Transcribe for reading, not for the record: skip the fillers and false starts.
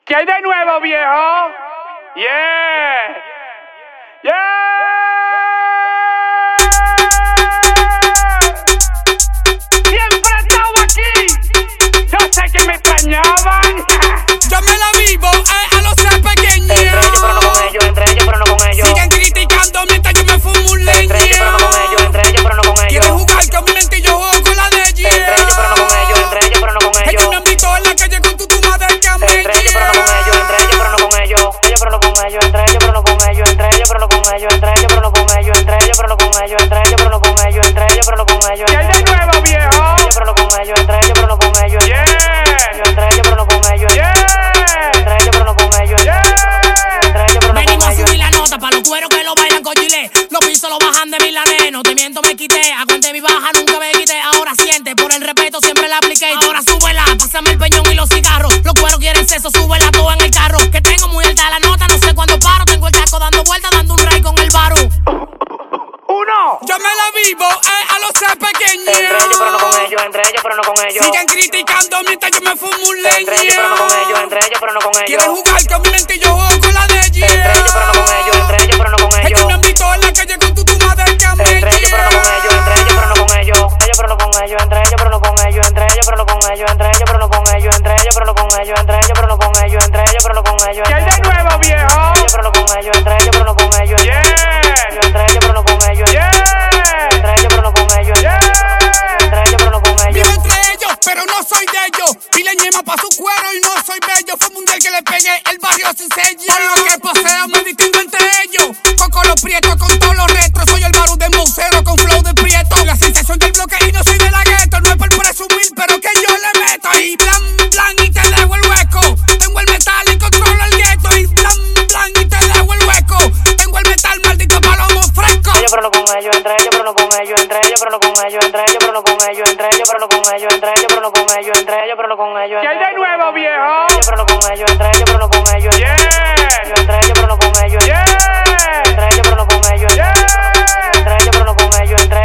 ¿Qué hay de nuevo, viejo? Yeah. Siempre he estado aquí. Yo sé que me extrañaban. Yo me la vivo a los tres pequeños. Entre ellos, pero no con ellos. Entre ellos, pero no con ellos. Siguen criticando mientras yo me fumo un leño. Entre ellos, pero no con ellos. Entre ellos, pero no con ellos. Quieren jugar con mi mente y yo juego con la de ellos. Entre ellos, pero no con ellos. Entre ellos, pero no con ellos. Ellos me han visto en la calle con tu madre que me Entre ellos, pero no con ellos. Entre ellos, pero no con ellos. Ellos, pero no con ellos. Entre ellos, pero no con ellos. Entre ellos, pero no con ellos. Entre ellos, pero no con ellos. Entre ellos, pero no con ellos. Entre ellos, pero no con ellos. Entre ellos, pero no con ellos. ¿Qué hay de nuevo, viejo? Ellos, pero no con ellos. Entre ellos, pero no con ellos. Yeah. Entre ellos, pero no con ellos. Yeah. Entre ellos, pero no con ellos. Yeah. Entre ellos, pero no venimos con a ellos. subir la nota pa' los cueros que lo bailan con chile. Los pisos lo bajan de Milané. No te miento, me quité. Aguanté mi baja, nunca me quité. Ahora siente, por el respeto siempre la apliqué. Ahora súbela, pásame el peñón y los cigarros. Los cueros quieren sexo, súbela todo en el carro. Que tengo muy alta la nota, no sé cuándo paro. Tengo el casco dando vueltas, dando un ray con el baro. Uno. Yo me la vivo a los tres pequeños. Entre ellos, pero no con ellos. Entre ellos, pero no con ellos. Siguen criticando mientras yo me fumo un leño. Entre ellos, pero no con ellos. Entre ellos, pero no con ellos. Quieren jugar con mi mente y yo juego con la de ellos. Entre ellos, pero no con ellos. Entre ellos, pero no con ellos. Ellos me han visto en la calle con tu madre que me Entre ellos, pero no con ellos. Entre ellos, pero no con ellos. Ellos, pero no con ellos. Entre ellos, pero no con ellos. Entre ellos, pero no con ellos. Entre ellos, pero no con ellos. Entre ellos, pero no con ellos. Entre ellos, pero no con ellos. Entre ellos, pero no con ellos. ¿Qué hay de nuevo, viejo? Ellos, pero no con ellos. Entre ellos, pero no con ellos. Yeah. Entre ellos, pero no con ellos. Yeah. Entre ellos, pero no con ellos. Yeah. Entre ellos, pero no con ellos. Vivo entre ellos, pero no soy de ellos. Pile ñema pa' su cuero y no soy bello. Fue mundial que le pegué el barrio sin sello. Por lo que poseo me distingo entre ellos. Coco los prietos con todos los retros. Soy el barú de Moucero con flow de prieto. La sensación del bloque y no soy de la gueto. No es por presumir, pero que yo le meto. Y blan, blan y te dejo el hueco. Tengo el metal y controlo el gueto. Y blan, blan y te dejo el hueco. Tengo el metal, maldito palomo fresco. Ellos, pero no con ellos. Entre ellos, pero no con ellos. Entre ellos, pero no con ellos. Entre ellos, pero no con ellos. Entre ellos, pero no con ellos. Entre ellos, pero no con ellos. Entre ellos, pero no con ellos. ¿Qué hay de nuevo, viejo? Entre ellos, pero no con ellos. Entre ellos, pero no con ellos. Yeah.